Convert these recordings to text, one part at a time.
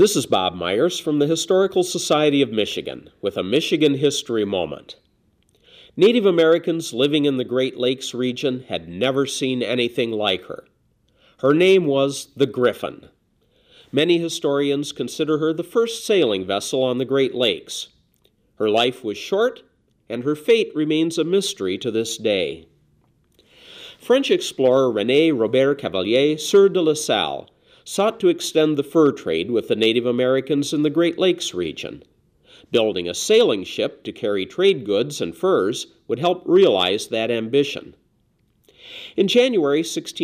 This is Bob Myers from the Historical Society of Michigan with a Michigan History Moment. Native Americans living in the Great Lakes region had never seen anything like her. Her name was the Griffin. Many historians consider her the first sailing vessel on the Great Lakes. Her life was short, and her fate remains a mystery to this day. French explorer René Robert Cavelier Sieur de La Salle sought to extend the fur trade with the Native Americans in the Great Lakes region. Building a sailing ship to carry trade goods and furs would help realize that ambition. In January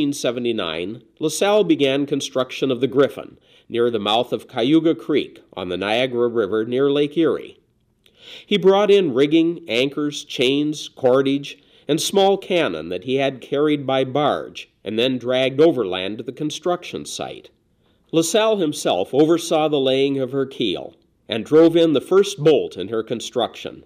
1679, La Salle began construction of the Griffin near the mouth of Cayuga Creek on the Niagara River near Lake Erie. He brought in rigging, anchors, chains, cordage, and small cannon that he had carried by barge and then dragged overland to the construction site. La Salle himself oversaw the laying of her keel and drove in the first bolt in her construction.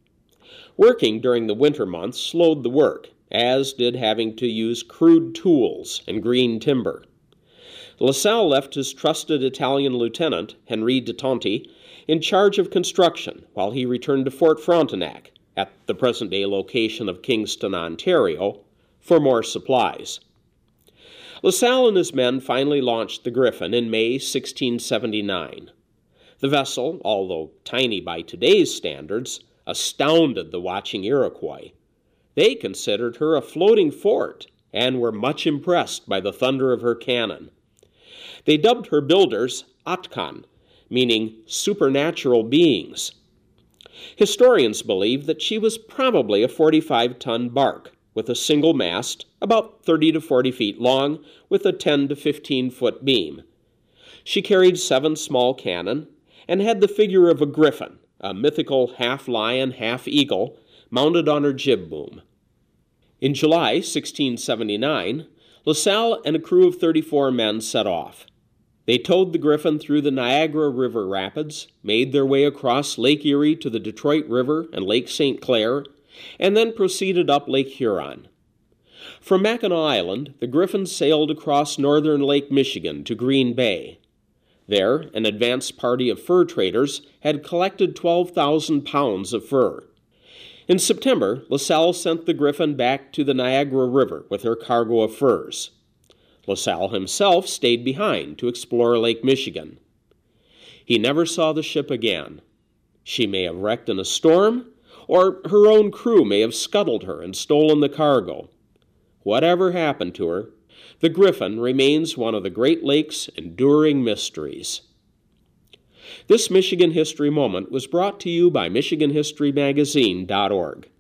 Working during the winter months slowed the work, as did having to use crude tools and green timber. La Salle left his trusted Italian lieutenant, Henri de Tonti, in charge of construction while he returned to Fort Frontenac, at the present-day location of Kingston, Ontario, for more supplies. La Salle and his men finally launched the Griffin in May 1679. The vessel, although tiny by today's standards, astounded the watching Iroquois. They considered her a floating fort and were much impressed by the thunder of her cannon. They dubbed her builders Atkan, meaning supernatural beings. Historians believe that she was probably a 45-ton bark with a single mast, about 30 to 40 feet long, with a 10 to 15-foot beam. She carried 7 small cannon and had the figure of a griffin, a mythical half-lion, half-eagle, mounted on her jib boom. In July 1679, La Salle and a crew of 34 men set off. They towed the Griffin through the Niagara River rapids, made their way across Lake Erie to the Detroit River and Lake St. Clair, and then proceeded up Lake Huron. From Mackinac Island, the Griffin sailed across northern Lake Michigan to Green Bay. There, an advance party of fur traders had collected 12,000 pounds of fur. In September, La Salle sent the Griffin back to the Niagara River with her cargo of furs. La Salle himself stayed behind to explore Lake Michigan. He never saw the ship again. She may have wrecked in a storm, or her own crew may have scuttled her and stolen the cargo. Whatever happened to her, the Griffin remains one of the Great Lakes' enduring mysteries. This Michigan History Moment was brought to you by MichiganHistoryMagazine.org.